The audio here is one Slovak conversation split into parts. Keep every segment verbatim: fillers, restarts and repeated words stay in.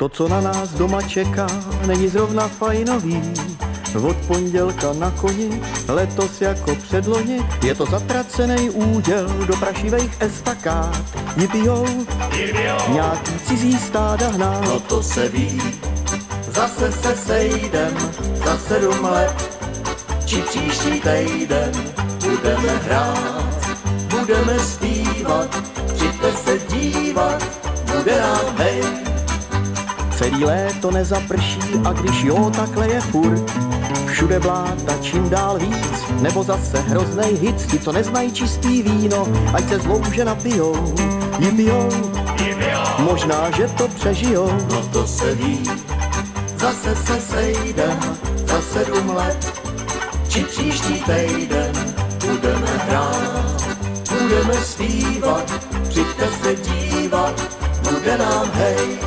To, co na nás doma čeká, není zrovna fajnový. Od pondělka na koni, letos jako předloni, je to zatracený úděl do prašivejch estakád. Jipijou, nějaký cizí stáda hnát. No to se ví, zase se sejdem za sedm let, či příští týden budeme hrát, budeme zpívat, přijďte se dívat, bude nám hej. Celý léto nezaprší a když jo, takhle je furt. Všude bláta, čím dál víc, nebo zase hroznej hit. Ti, co neznají čistý víno, ať se zlouže napijou. Jipijou, možná, že to přežijou. No to se ví, zase se sejdem za sedm let, či příští týden budeme hrát, budeme zpívat, přijďte se dívat, bude nám hej.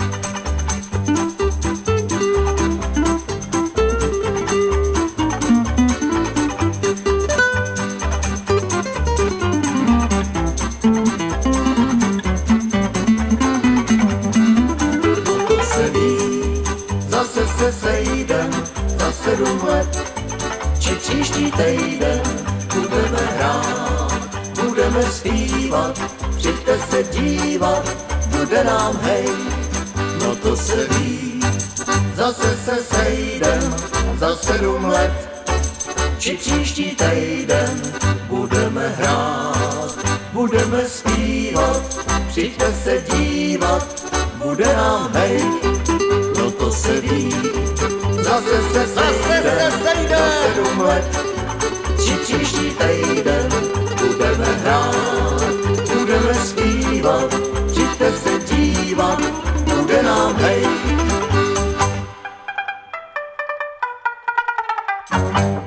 Zase se sejdem za sedm let, či příští týden budeme hrát, budeme zpívat, přijďte se dívat, bude nám hej. No to se ví, zase se sejdem za sedm let, či příští týden budeme hrát, budeme zpívat, přijďte se dívat, bude nám hej. No to se ví, zase se sejdem za sedm let, či příští týden budeme hrát, budeme zpívat, přijďte se dívat, bude nám hej.